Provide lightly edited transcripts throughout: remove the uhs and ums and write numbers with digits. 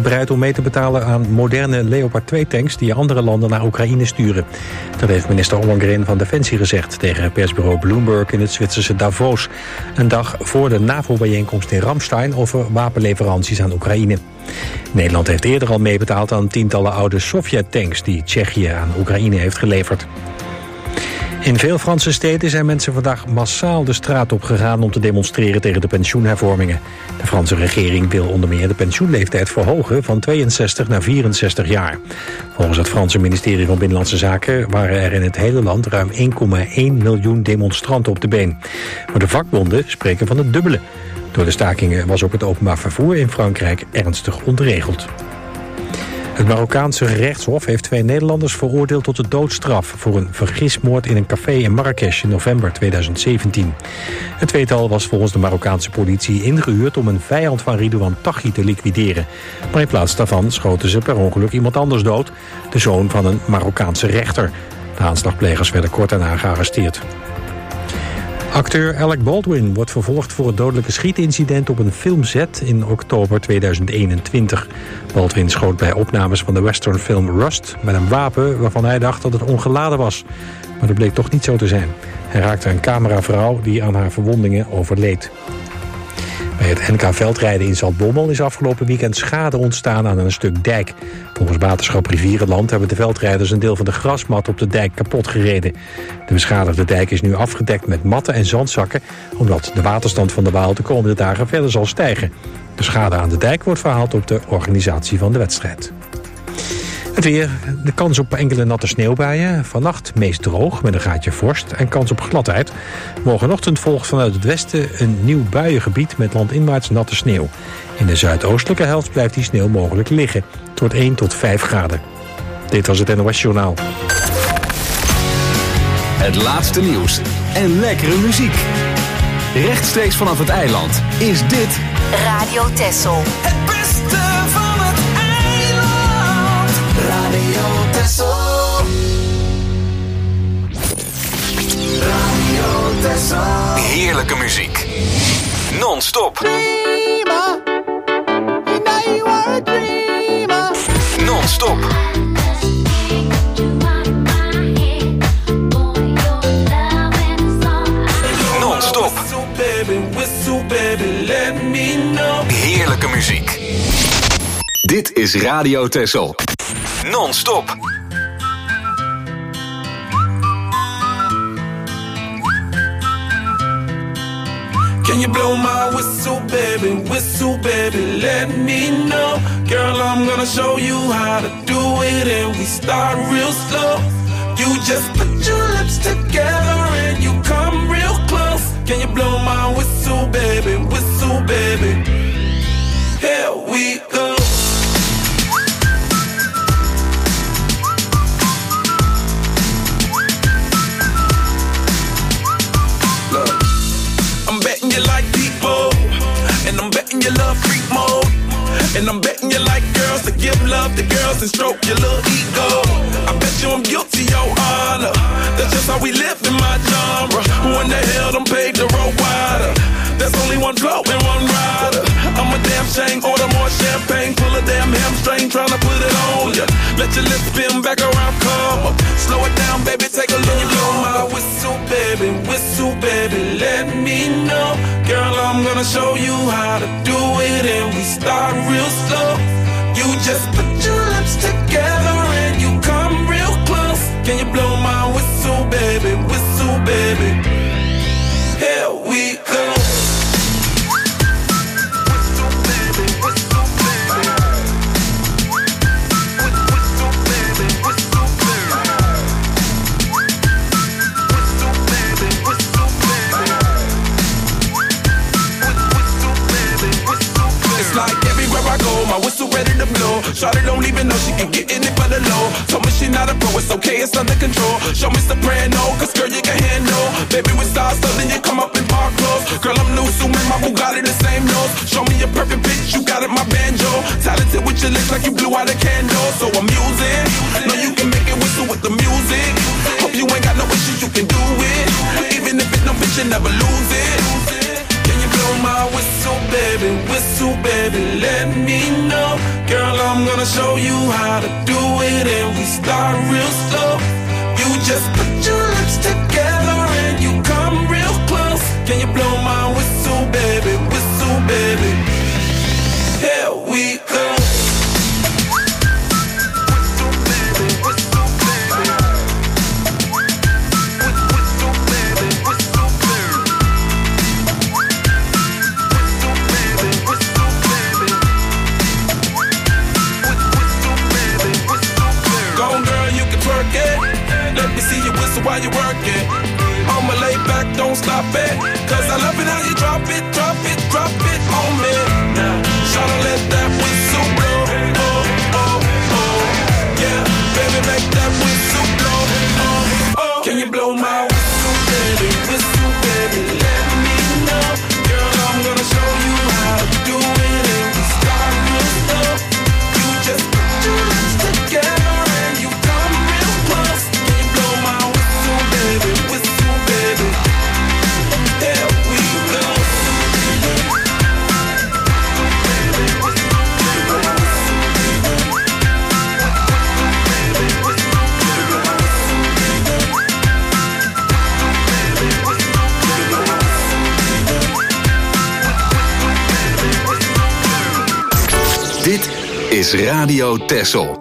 bereid om mee te betalen aan moderne Leopard 2-tanks die andere landen naar Oekraïne sturen. Dat heeft minister Ollongren van Defensie gezegd tegen persbureau Bloomberg in het Zwitserse Davos. Een dag voor de NAVO-bijeenkomst in Ramstein over wapenleveranties aan Oekraïne. Nederland heeft eerder al meebetaald aan tientallen oude Sovjet-tanks die Tsjechië aan Oekraïne heeft geleverd. In veel Franse steden zijn mensen vandaag massaal de straat op gegaan om te demonstreren tegen de pensioenhervormingen. De Franse regering wil onder meer de pensioenleeftijd verhogen van 62 naar 64 jaar. Volgens het Franse ministerie van Binnenlandse Zaken waren er in het hele land ruim 1,1 miljoen demonstranten op de been. Maar de vakbonden spreken van het dubbele. Door de stakingen was ook het openbaar vervoer in Frankrijk ernstig ontregeld. Het Marokkaanse gerechtshof heeft 2 Nederlanders veroordeeld tot de doodstraf voor een vergismoord in een café in Marrakesh in november 2017. Het tweetal was volgens de Marokkaanse politie ingehuurd om een vijand van Ridouan Taghi te liquideren. Maar in plaats daarvan schoten ze per ongeluk iemand anders dood, de zoon van een Marokkaanse rechter. De aanslagplegers werden kort daarna gearresteerd. Acteur Alec Baldwin wordt vervolgd voor het dodelijke schietincident op een filmset in oktober 2021. Baldwin schoot bij opnames van de westernfilm Rust met een wapen waarvan hij dacht dat het ongeladen was. Maar dat bleek toch niet zo te zijn. Hij raakte een cameravrouw die aan haar verwondingen overleed. Bij het NK veldrijden in Zaltbommel is afgelopen weekend schade ontstaan aan een stuk dijk. Volgens waterschap Rivierenland hebben de veldrijders een deel van de grasmat op de dijk kapot gereden. De beschadigde dijk is nu afgedekt met matten en zandzakken, omdat de waterstand van de Waal de komende dagen verder zal stijgen. De schade aan de dijk wordt verhaald op de organisatie van de wedstrijd. Het weer, de kans op enkele natte sneeuwbuien. Vannacht meest droog met een gaatje vorst en kans op gladheid. Morgenochtend volgt vanuit het westen een nieuw buiengebied met landinwaarts natte sneeuw. In de zuidoostelijke helft blijft die sneeuw mogelijk liggen. Het wordt 1 tot 5 graden. Dit was het NOS Journaal. Het laatste nieuws en lekkere muziek. Rechtstreeks vanaf het eiland is dit Radio Texel. Het beste van het eiland. Radio Texel. Radio Texel. heerlijke muziek. Non-stop. Dreamer. You know you are a dreamer. Non-stop. Non-stop. Whistle baby, let me know. Heerlijke muziek. Dit is Radio Texel. Non-stop. Can you blow my whistle baby, let me know. Girl, I'm gonna show you how to do it, and we start real slow. You just put your lips together and you come real close. Can you blow my whistle baby, here we go. Look, I'm betting you like people, and I'm betting you love freak mode, and I'm betting you like girls to give love to girls and stroke your little ego. I bet you I'm guilty, your honor. That's just how we live in my genre. Who in the hell done paved the road wider? There's only one flow and one rider. I'm a damn shame, order more champagne, pull a damn hamstring, tryna put it on ya. Let your lips spin back around, come up. Slow it down, baby, take a look. Blow my whistle, baby, let me know. Girl, I'm gonna show you how to do it, and we start real slow. You just put your lips together and you come real close. Can you blow my whistle, baby, here we go. My whistle ready to blow. Shawty don't even know she can get in it for the low. Told me she not a pro, it's okay, it's under control. Show me soprano, cause girl you can handle. Baby with stars, so then you come up in park clothes. Girl I'm new, so my Bugatti the same nose. Show me a perfect pitch, you got it, my banjo. Talented with your lips like you blew out a candle. So I'm using, know you can make it whistle with the music. Hope you ain't got no issues, you can do it. Even if it don't fit, you never lose it. Blow my whistle baby, let me know. Girl, gonna show you how to do it, and we start real slow. You just put your lips together and you come real close. Can you blow my whistle, baby? Whistle, baby. Here we go. Let me see you whistle while you work it. I'ma lay back, don't stop it. Cause I love it how you drop it, drop it, drop it on me. Now, tryna let that whistle blow. Oh, oh, oh. Yeah, baby, make that whistle blow. Oh, oh. Can you blow my whistle, baby? Whistle, baby, let me know. Girl, I'm gonna show you how to do it. And we start real slow. You just put your lips together and you come real close. Baby, whistle, baby. There we go. Dit is Radio Texel.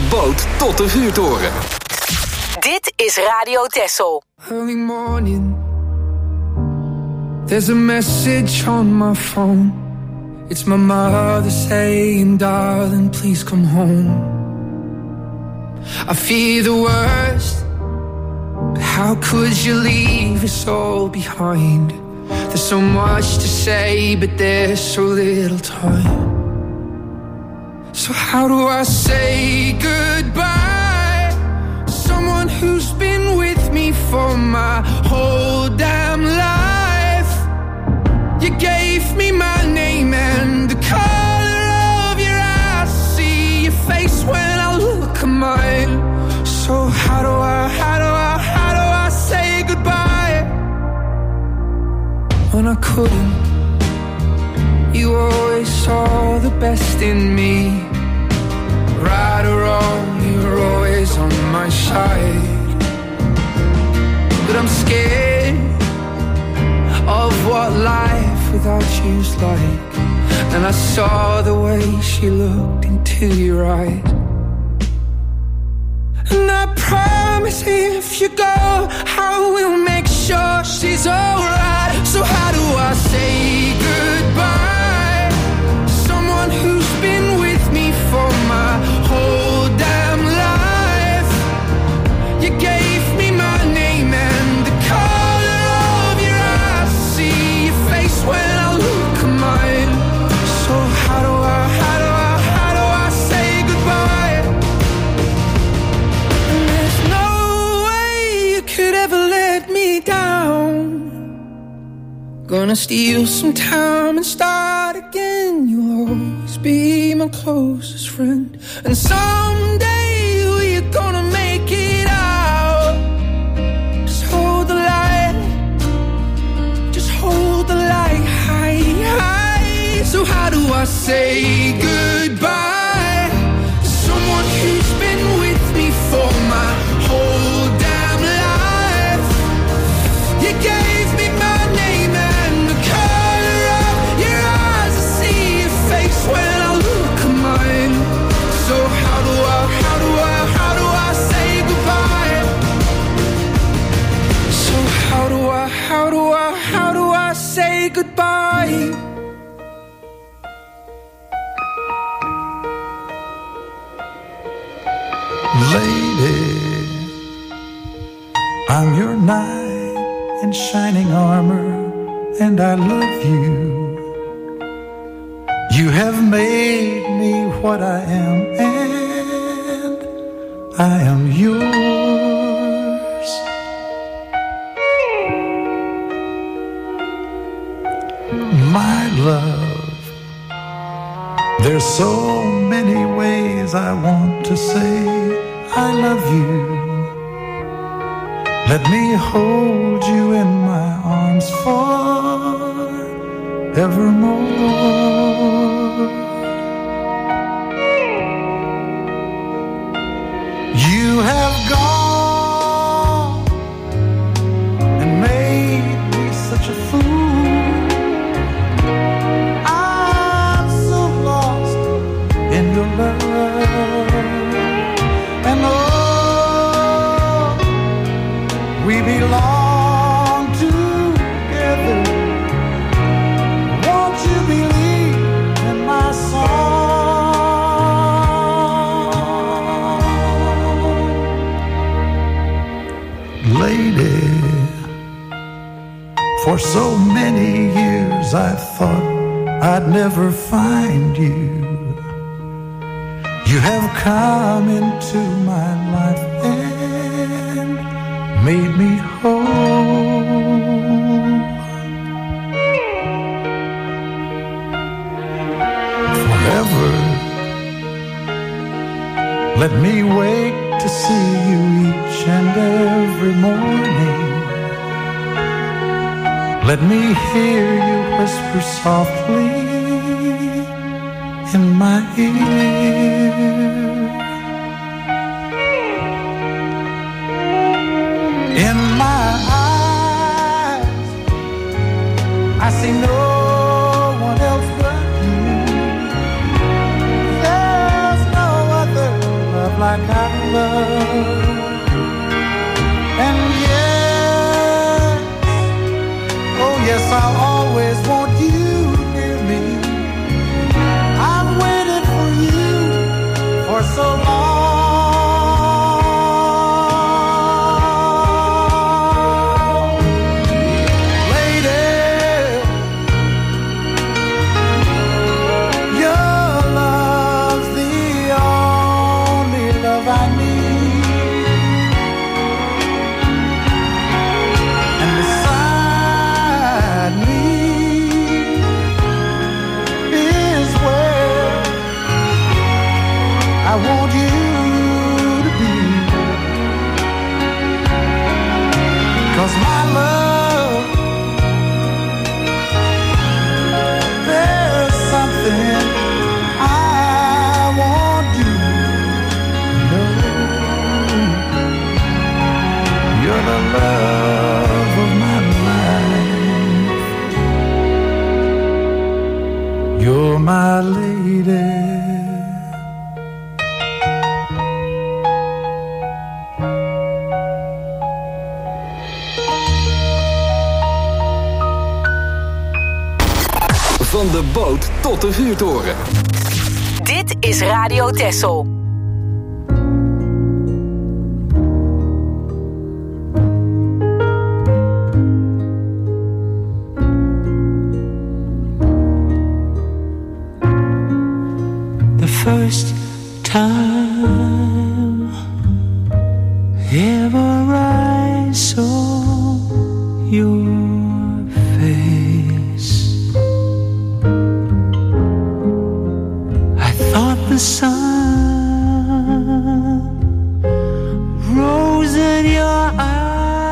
boot tot de vuurtoren. Dit is Radio Texel. Early morning, there's a message on my phone. It's my mother saying, darling, please come home. I fear the worst, but how could you leave us all behind? There's so much to say, but there's so little time. So how do I say goodbye? Someone who's been with me for my whole damn life. You gave me my name and the color of your eyes. See your face when I look at mine. So how do I say goodbye? When I couldn't, you always saw the best in me. Right or wrong, you were always on my side. But I'm scared of what life without you's like. And I saw the way she looked into your eyes. And I promise if you go, I will make sure she's alright. So how do I say goodbye? Someone who's been with me for my whole damn life. You gave me my name and the color of your eyes. See your face when I look at mine. So how do I say goodbye? And there's no way you could ever let me down. Gonna steal some time and start again. You'll always be my closest friend. And someday we're gonna make it out. Just hold the light. Just hold the light high, high. So how do I say goodbye? Someone who's been with me for my whole damn life. You gave me my name and the color of your eyes. I see your face when I look at mine. So how do I say goodbye? So how do I say goodbye? Lady, I'm your knight in shining armor, and I love you. You have made me what I am, and I am yours. My love, there's so many ways I want to say I love you. Let me hold you in my arms forevermore. You have gone and made me such a fool. I'm so lost in your love. And oh, we belong together. Won't you believe in my song? Lady, for so many years I thought I'd never find you. You have come into my life and made me whole. Forever, let me wake to see you each and every morning. Let me hear you whisper softly in my ear. In my eyes, I see no one else but you. There's no other love like I'll always want you near me. I've waited for you for so long. You're my lady. Van de boot tot de vuurtoren. Dit is Radio Texel. First time ever I saw your face, I thought the sun rose in your eyes.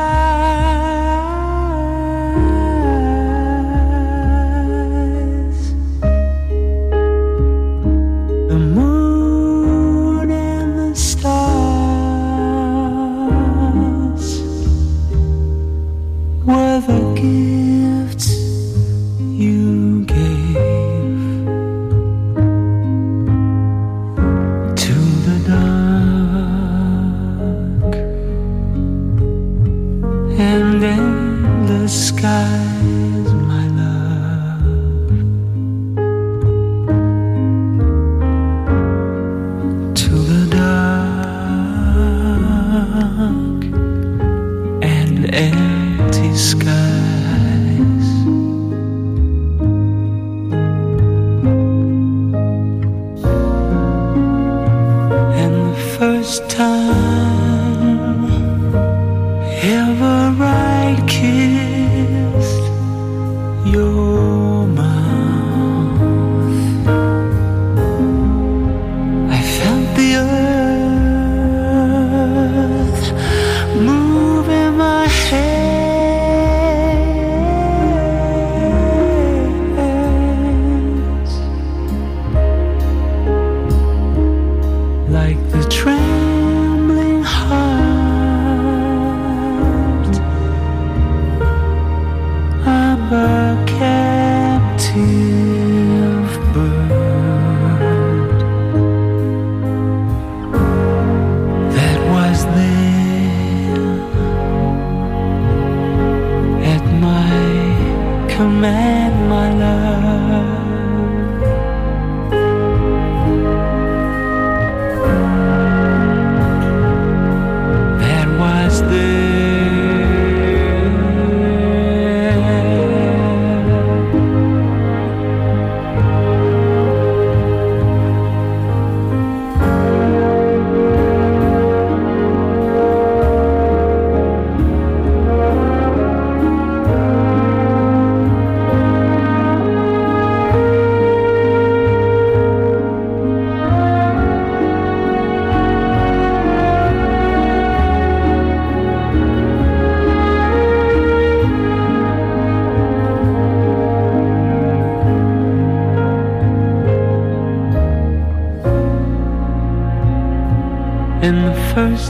in the first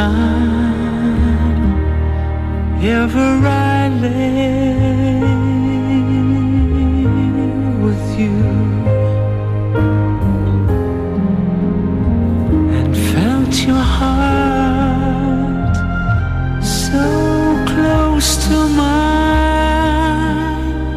time ever I lay with you and felt your heart so close to mine.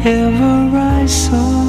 ever I saw.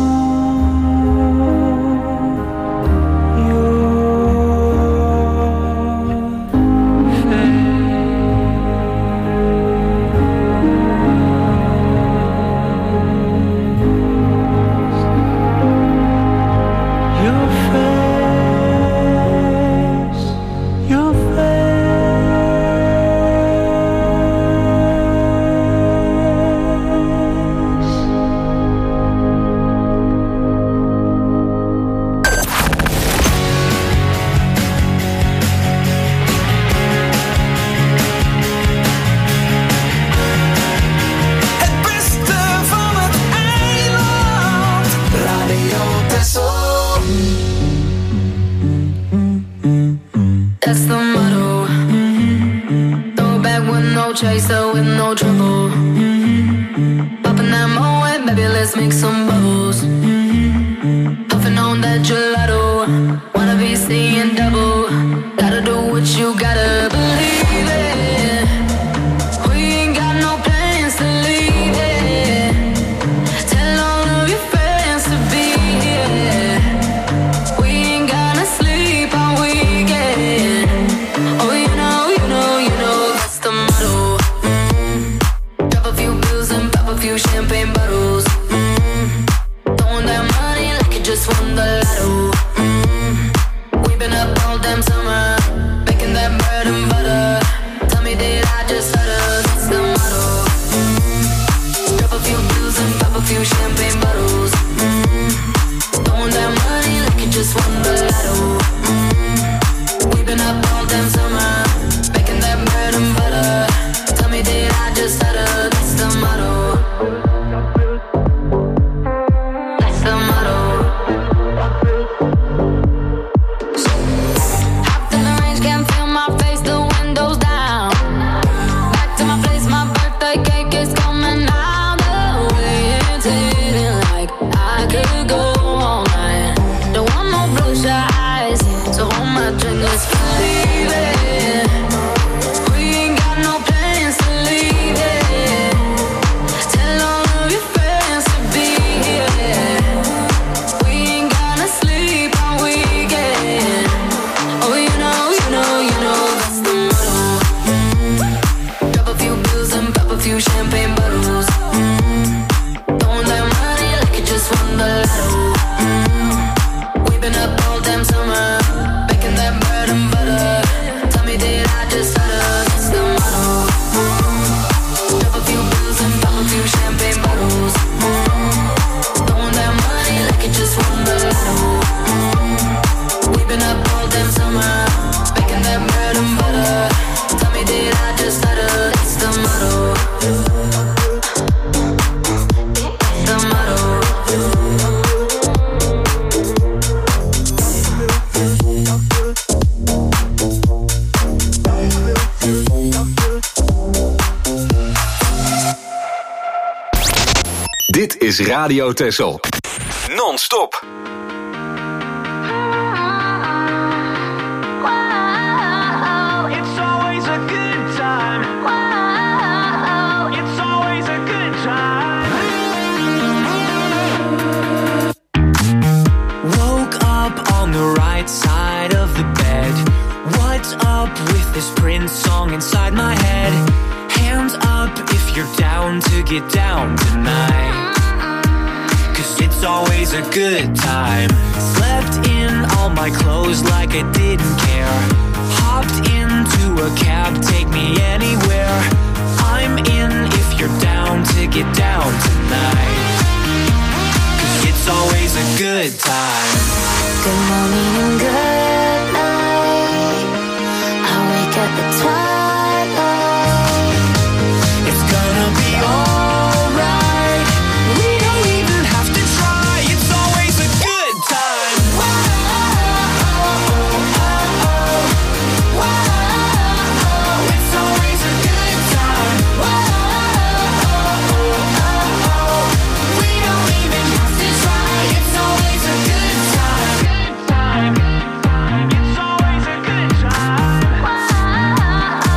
Chaser with no trouble. Popping that Moet, baby, let's make some bubbles. Puffing on that gelato, wanna be seeing double. Gotta do what you gotta believe it. We ain't got no plans to leave it. Tell all of your friends to be here. We ain't gonna sleep all weekend. Oh, you know, that's the motto. Few champagne bottles, throwing that money like you just won the lotto. We've been up all damn summer, making that bread and butter. Tell me, did I just stutter? That's the motto. Drop a few bills and pop a few champagne bottles, throwing that money like you just won the lotto. We've been up all damn summer, making that bread and butter. Tell me, did I just stutter? That's the motto. Dit is Radio Texel. Non-stop. Side of the bed. What's up with this Prince song inside my head? Hands up if you're down to get down tonight, 'cause it's always a good time. Slept in all my clothes like I didn't care. Hopped into a cab, take me anywhere. I'm in if you're down to get down tonight, 'cause it's always a good time. Good morning and good night. I wake up at twilight. It's gonna be alright. We don't even have to try. It's always a good time. It's always a good time. We don't even have to try. It's always a good time. It's always a good time.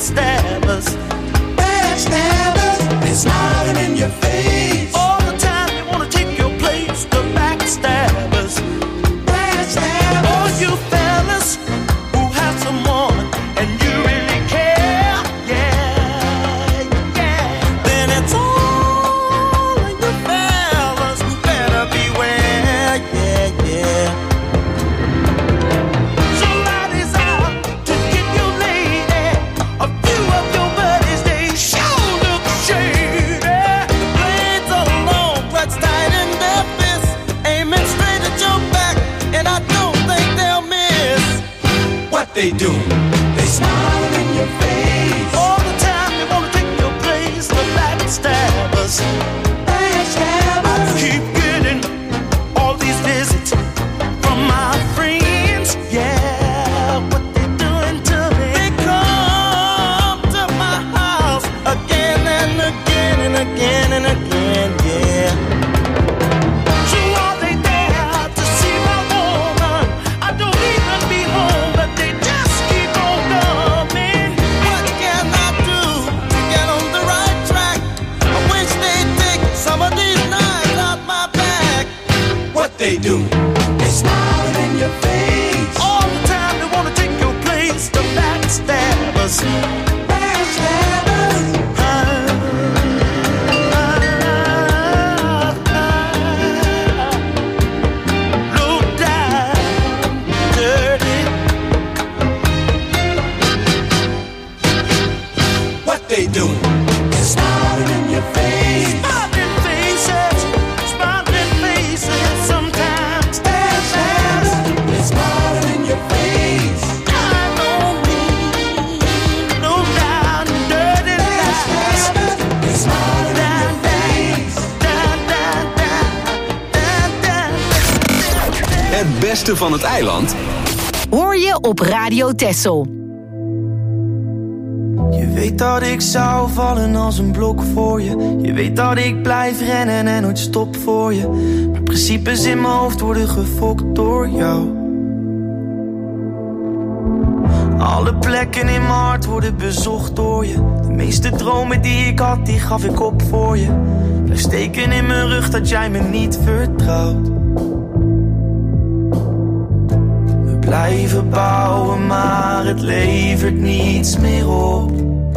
backstabbers. Backstabbers, they're smiling in your face. All the time they wanna take your place, the backstabbers. Backstabbers, all you fellas who have someone and you really care, yeah, yeah. Then it's all of you fellas who better beware, yeah, yeah. Somebody's out to get your lady. A few of your buddies, they sure look shady. The blades are long, clutched tight in their fists, aiming straight at your back, and I don't think they'll miss what they do. They smile in your face. all the time. They wanna take your place, the backstabbers. Backstabbers, I keep getting all these visits from my friends. Yeah, what they doing to me? They come to my house again and again and again and again. Yeah. So are they there to see my woman? I don't even be home, but they just keep on coming. What can I do to get on the right track? I wish they'd take some of these knives out my back. what they do. They smile in your face. All the time they wanna take your place, the backstabbers. Backstabbers, Low down, dirty. what they do. They smile in your face. Smiling faces, sometimes. Backstabbers, they smile in your face. I know me, low down, dirty lies. Backstabbers, they smile in your face. Het beste van het eiland Hoor je op Radio Texel. Je weet dat ik zou vallen als een blok voor je. Je weet dat ik blijf rennen en nooit stop voor je. Maar principes in mijn hoofd worden gefokt door jou. Alle plekken in mijn hart worden bezocht door je. De meeste dromen die ik had, die gaf ik op voor je. Blijf steken in mijn rug dat jij me niet vertrouwt. We blijven bouwen, maar het levert niets meer op.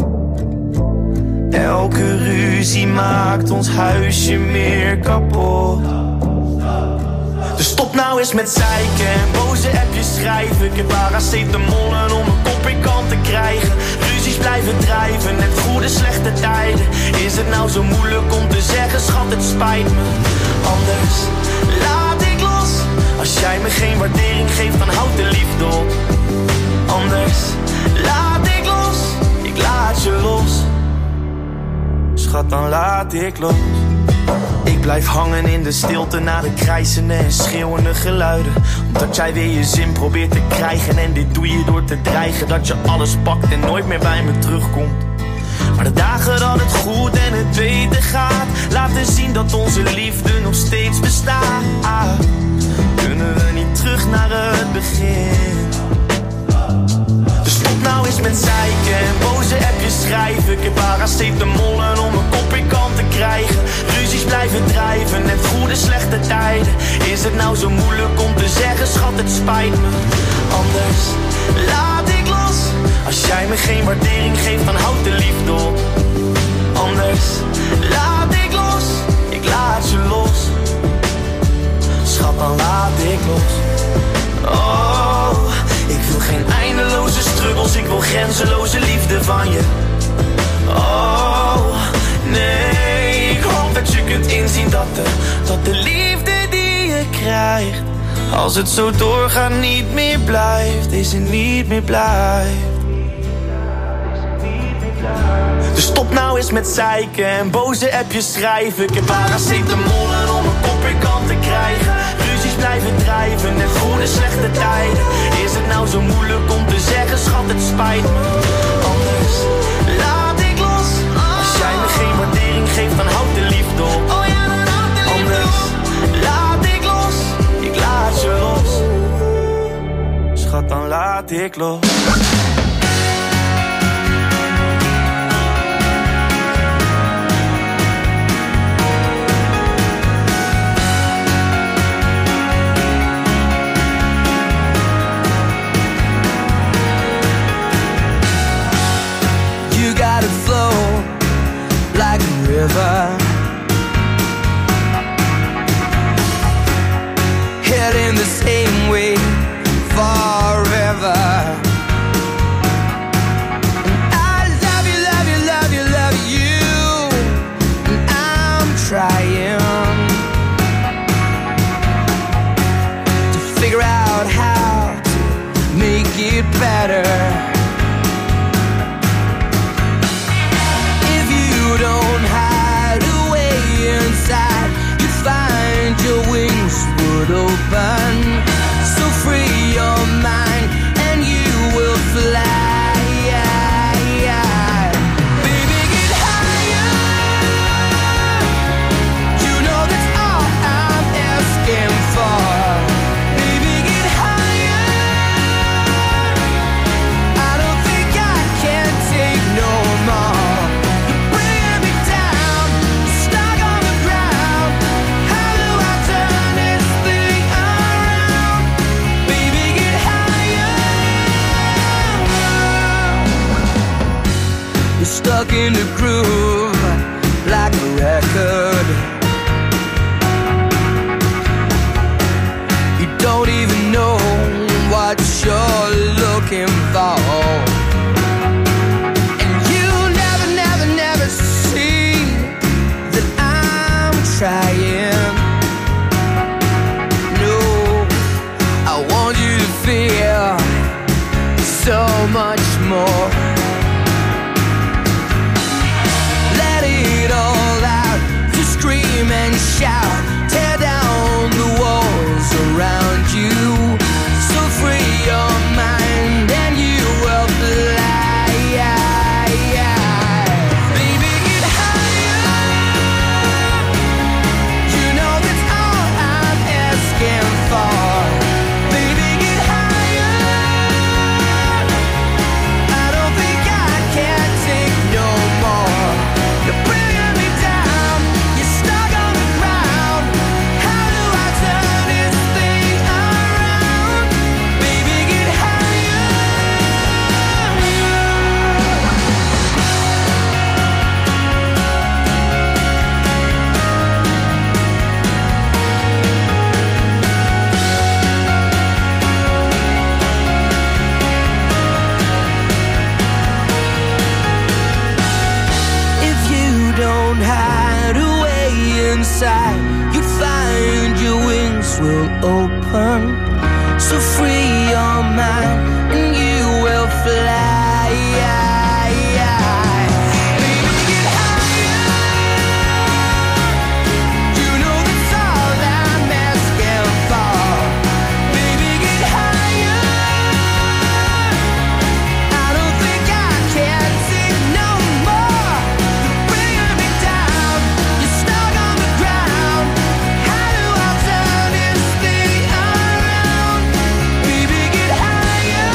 Elke ruzie maakt ons huisje meer kapot. Dus stop nou eens met zeiken en boze appjes schrijven. Ik heb paracetamolen om een kop in kant te krijgen. Ruzies blijven drijven, net goede slechte tijden. Is het nou zo moeilijk om te zeggen, schat, het spijt me. Anders laat ik los. Als jij me geen waardering geeft, dan houd de liefde op. Anders laat ik los, ik laat je los. Schat, dan laat ik los. Ik blijf hangen in de stilte na de krijzende en schreeuwende geluiden. Omdat jij weer je zin probeert te krijgen. En dit doe je door te dreigen dat je alles pakt en nooit meer bij me terugkomt. Maar de dagen dat het goed en het beter gaat, laten zien dat onze liefde nog steeds bestaat. Kunnen we niet terug naar het begin? Dus stop nou eens met zeiken en boze appjes schrijven. Ik heb paracetamolen om een kop in kant te krijgen. Ruzies blijven drijven, net goede slechte tijden. Is het nou zo moeilijk om te zeggen, schat, het spijt me. Anders laat ik los. Als jij me geen waardering geeft, dan houd de liefde op. Anders laat ik los, ik laat je los. Schat, dan laat ik los. Oh, ik wil geen eindeloze struggles, ik wil grenzeloze liefde van je. Oh, nee, ik hoop dat je kunt inzien dat de liefde die je krijgt, als het zo doorgaat, niet meer blijft. Is het niet meer blijft. Dus stop nou eens met zeiken en boze appjes schrijven. Ik heb paracetamolen om een kop in kant te krijgen. Ruzies blijven drijven, net goede slechte tijden. Is het nou zo moeilijk om te zeggen, schat, het spijt me. Anders laat ik los. Als jij me geen waardering geeft, dan houd de liefde op. Anders laat ik los, ik laat je los. Schat, dan laat ik los. river, heading the same way forever. I love you, love you, love you, love you, and I'm trying to figure out how to make it better. If you don't hide away inside, you find your wings would open. So free your mind and you will fly. Baby, get higher. You know that's all I'm asking for. Baby, get higher. I don't think I can take no more. You're bringing me down, stuck on the ground. How do I turn this thing around? Baby, get higher. You're stuck in the groove like a record. You don't even know what you're looking for. And you never, never, never see that I'm trying. No, I want you to feel so much more. Let it all out, to scream and shout, tear down the walls around you. So free your mind and you will fly. Baby, get higher. You know that's all I'm asking for. Baby, get higher. I don't think I can take no more. You're bringing me down, you're stuck on the ground. How do I turn this thing around? Baby, get higher. If you don't hide away inside, you'd find your wings will open. So free your mind and you will fly. Baby, get higher. You know that's all I'm asking for. Baby, get higher. I don't think I can take no more. You're bringing me down, you're stuck on the ground. How do I turn this thing around? Baby, get higher.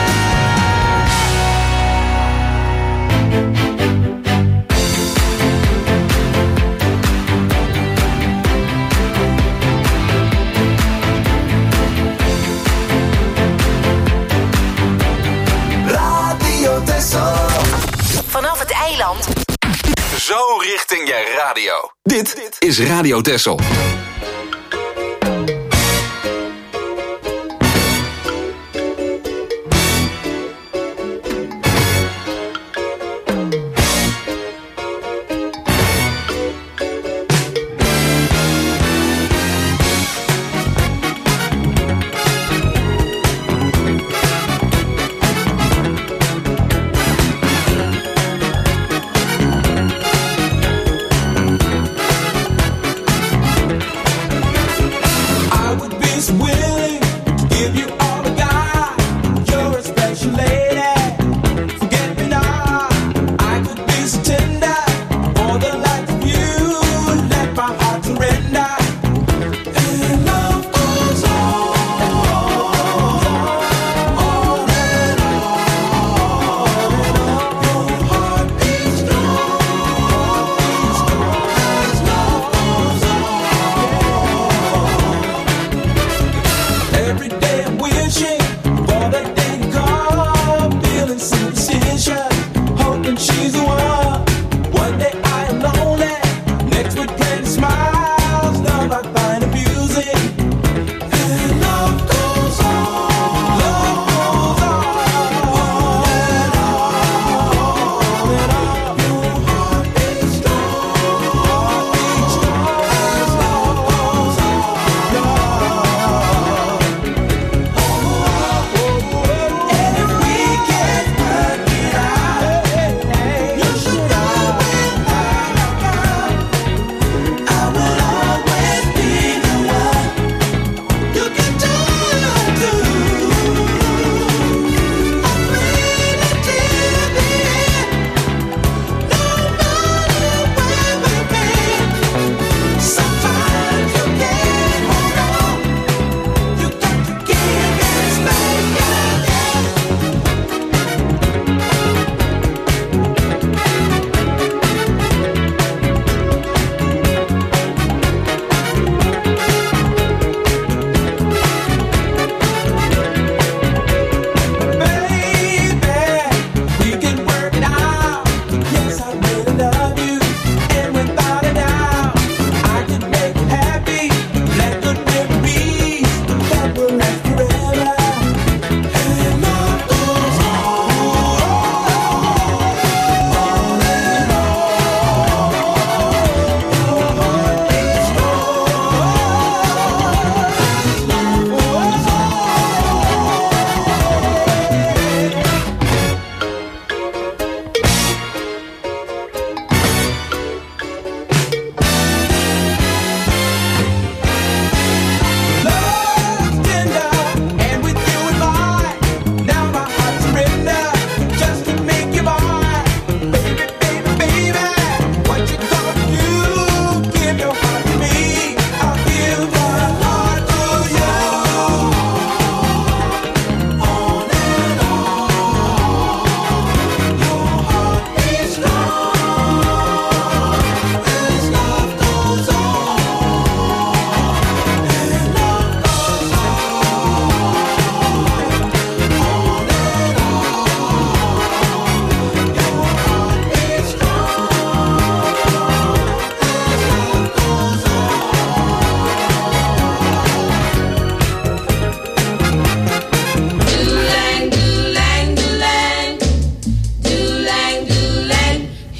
Radio Texel. Vanaf het eiland. Zo richting je radio. Dit is Radio Texel.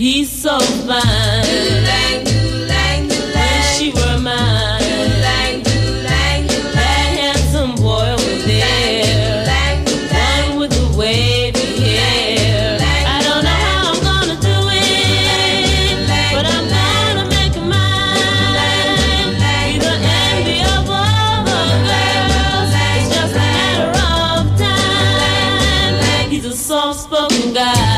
He's so fine. Do-lang, do-lang, do-lang. Wish she were mine. Do-lang, do-lang, do-lang. That handsome boy over there. Do-lang, do-lang. One with the wavy hair. I don't know how I'm gonna do it, but I'm gonna make him mine. Be the envy of all the girls. It's just a matter of time. He's a soft-spoken guy.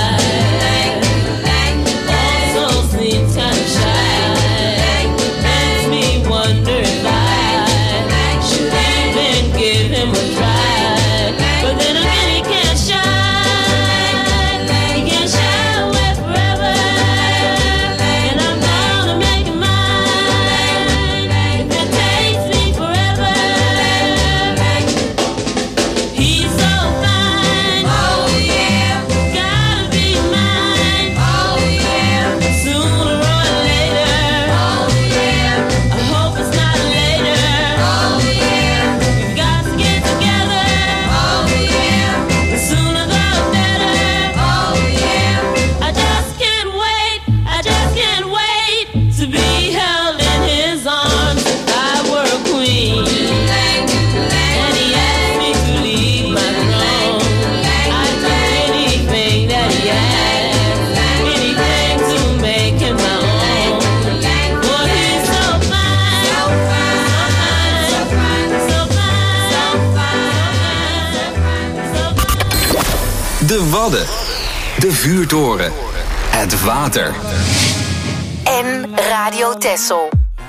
De Wadden, de vuurtoren, het water. En Radio Texel.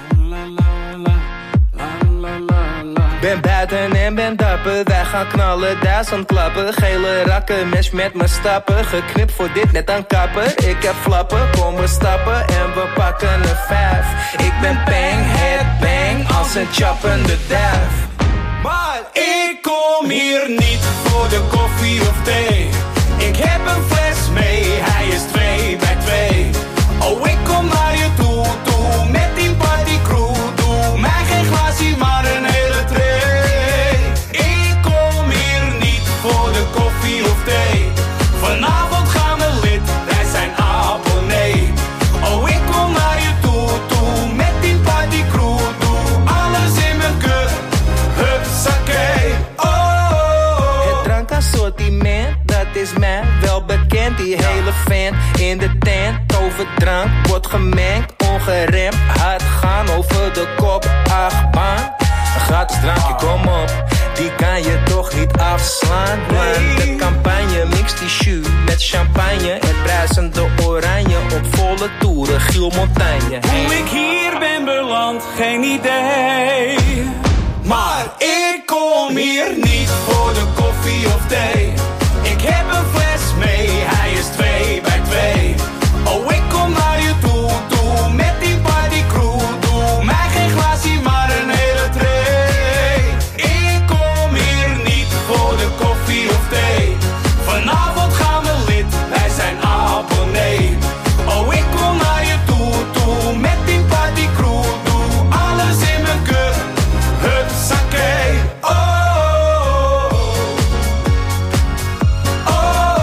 Ben buiten en ben dapper, wij gaan knallen, 1000 klappen. Gele rakken, mes met me stappen. Geknipt voor dit net aan kapper. Ik heb flappen, kom we stappen en we pakken een 5. Ik ben bang, headbang, als een chappende duif. Maar ik kom hier niet voor de koffie of thee. Ik heb een fles mee, hij is 2 bij 2. Oh, ik kom naar je toe, met die partycrew. Doe mij geen glaasje, maar een hele tray. Ik kom hier niet voor de koffie of thee. Vanavond gaan we lid, wij zijn abonnee. Oh, ik kom naar je toe, met die partycrew. Doe alles in mijn keur, hupsakee. Oh, het drankassortiment, dat is mij wel bekend. Die hele fan in de tent, over drank wordt gemengd. Ongeremd, hard gaan over de kop, achtbaan. Een gratis drankje, kom op, die kan je toch niet afslaan. Want de campagne mixt die jus met champagne. Het bruisende oranje op volle toeren, Giel Montagne. Hoe ik hier ben beland, geen idee. Maar ik kom hier niet voor de koffie of thee. Ik heb een fles mee, hij is 2 bij 2. Oh, ik kom naar je toe, met die partycrew. Doe mij geen glaasje, maar een hele tray. Ik kom hier niet voor de koffie of thee. Vanavond gaan we lid, wij zijn abonnee. Oh, ik kom naar je toe, met die partycrew. Doe alles in mijn keur, hupsakee. Oh, oh, oh.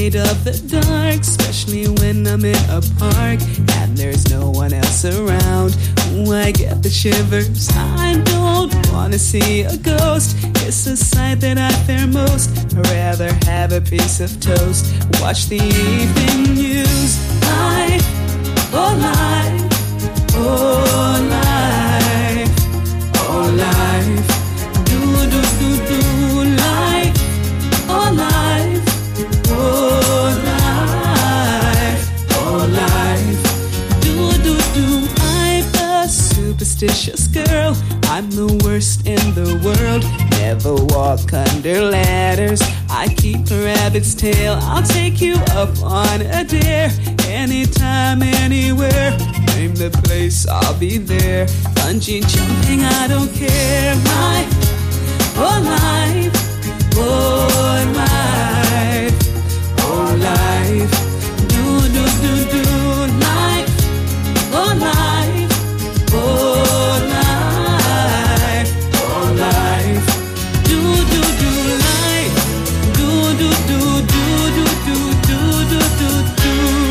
afraid of the dark, especially when I'm in a park and there's no one else around. Ooh, I get the shivers. I don't wanna see a ghost. It's a sight that I fear most. I'd rather have a piece of toast, watch the evening news. Life, oh life, oh life, oh life. Do do do do life, oh life, oh life, oh life. Do do do. I'm a superstitious girl. I'm the worst in the world. Never walk under ladders. I keep a rabbit's tail. I'll take you up on a dare. Anytime, anywhere. Name the place, I'll be there. Bungee jumping, I don't care. Life, oh life, oh life, oh life. Do do do do life, oh life, oh life, oh life. Do do do life, do do do do do do do do do do.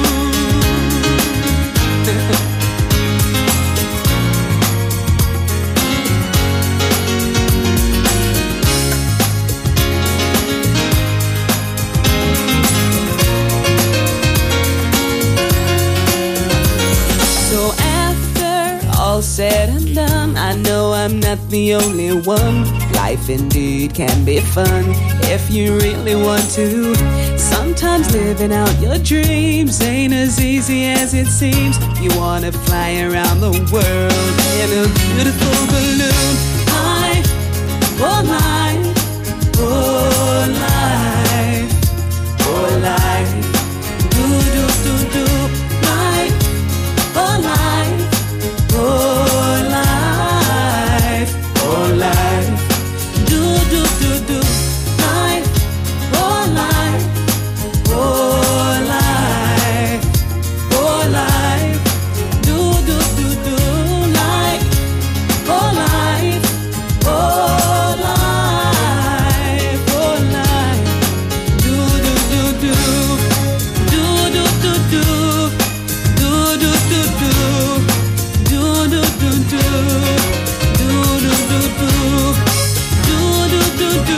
So after all said and done, I know I'm not the only one. Life indeed can be fun if you really want to. Sometimes living out your dreams ain't as easy as it seems. You wanna fly around the world in a beautiful balloon. Life, oh life, oh life, oh life. Do do do do life, oh life, oh life, oh life. Do do do do life, oh life, oh life, oh life. Do do do do life, oh life, oh life, oh life. Do do do do, do do do do, do do do do, do do do do, do do do do. Do do do do,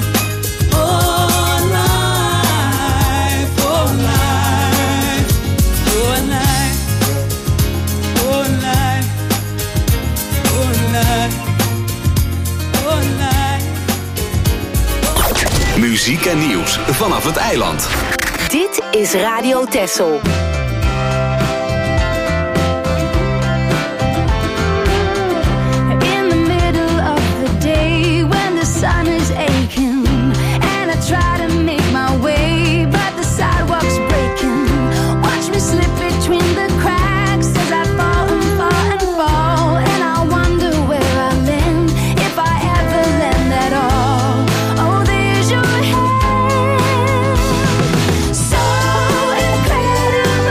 oh life, oh life, oh life, oh life, oh life, oh life. Muziek en nieuws vanaf het eiland. Dit is Radio Texel. In the middle of the day when the sun is aching and I try to make my way but the sidewalk's breaking. Watch me slip between the cracks as I fall and fall and fall, and I wonder where I land, if I ever land at all. Oh, there's your hand, so incredible.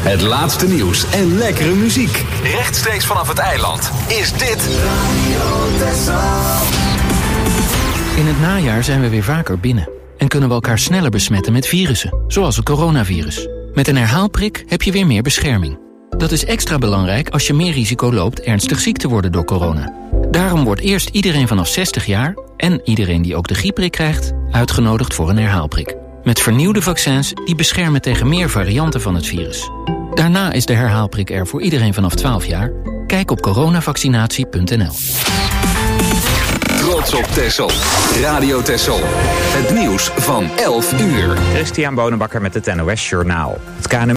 Het laatste nieuws en lekkere muziek. Rechtstreeks vanaf het eiland is dit Radio Texel. In het najaar zijn we weer vaker binnen en kunnen we elkaar sneller besmetten met virussen, zoals het coronavirus. Met een herhaalprik heb je weer meer bescherming. Dat is extra belangrijk als je meer risico loopt ernstig ziek te worden door corona. Daarom wordt eerst iedereen vanaf 60 jaar en iedereen die ook de griepprik krijgt uitgenodigd voor een herhaalprik. Met vernieuwde vaccins die beschermen tegen meer varianten van het virus. Daarna is de herhaalprik er voor iedereen vanaf 12 jaar. Kijk op coronavaccinatie.nl. Trots op Texel. Radio Texel. Het nieuws van 11 uur. Christian Bonenbakker met het NOS Journaal. Het KNMI